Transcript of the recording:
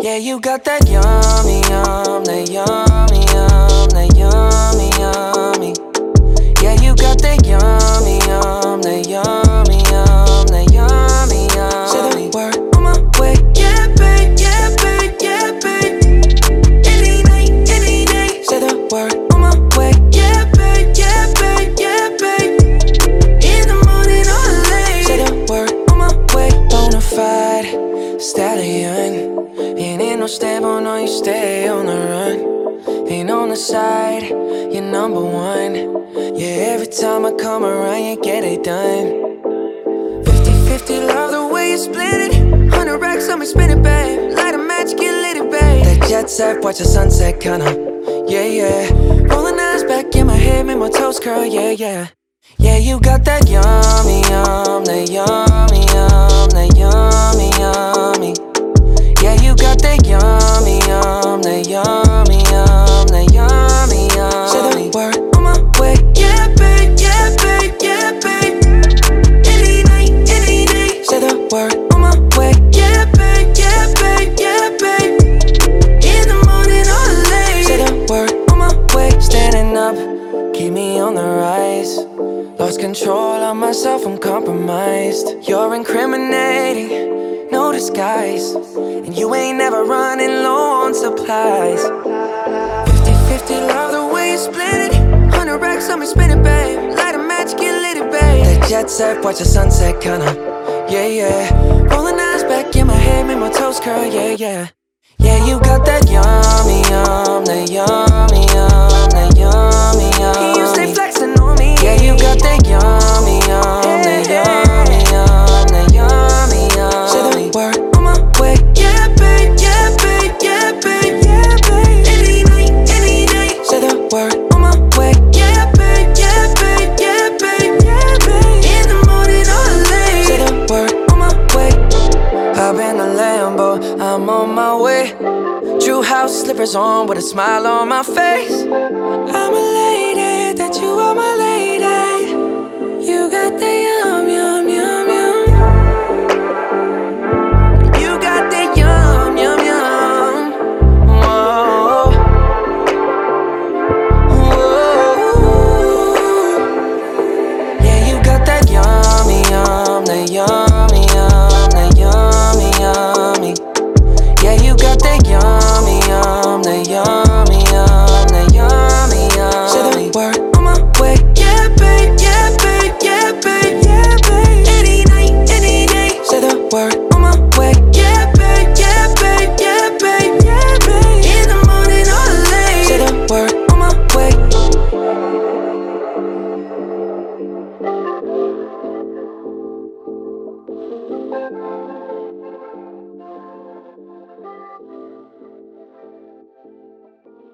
Yeah, you got that yummy, that yummy, that yummy, yummy. Yeah, you got that yummy, that yummy, that yummy, yummy. Say the word on my way. Yeah, babe, yeah, babe, yeah, babe. Any night, any day. Say the word on my way. Yeah, babe, yeah, babe, yeah, babe. In the morning or late. Say the word on my way. Bonafide stallion. Ain't no stable, no, you stay on the run. Ain't on the side, you're number one. Yeah, every time I come around, you get it done. 50-50, love the way you split it. 100 racks on me, spin it, babe. Light a match, get lit, babe. That jet set, watch the sunset, kinda. Yeah, yeah. Rolling eyes back in my head, make my toes curl, yeah, yeah. Yeah, you got that yummy, that yummy, that yummy, yummy. Yeah, you got that yummy, that yummy, that yummy, yummy. Say the word on my way. Yeah, babe, yeah, babe, yeah, babe. Any night, any day. Say the word on my way. Yeah, babe, yeah, babe, yeah, babe. In the morning or late. Say the word on my way. Standing up, keep me on the rise. Lost control of myself, I'm compromised. You're incriminating, no disguise. And you ain't never running low on supplies. 50-50, love the way you split it. 100 racks on me, spin it, babe. Light a match, get lit, babe. That jet set, watch the sunset, kinda. Yeah, yeah. Rolling eyes back in my head, make my toes curl, yeah, yeah. Yeah, you got that yummy, that yummy, that yummy, yummy. You stay flexing on me. Yeah, you got that yummy, that yummy, that yummy, yummy. Say the word on my way. Yeah, babe, yeah, babe, yeah, babe, yeah, babe. Any night, any day. Say the word on my way. Yeah, babe, yeah, babe, yeah, babe, yeah, babe. In the morning or late. Say the word on my way. Hop in the Lambo, I'm on my way. True house slippers on with a smile on my face. I'm elated that you are my lady. You got the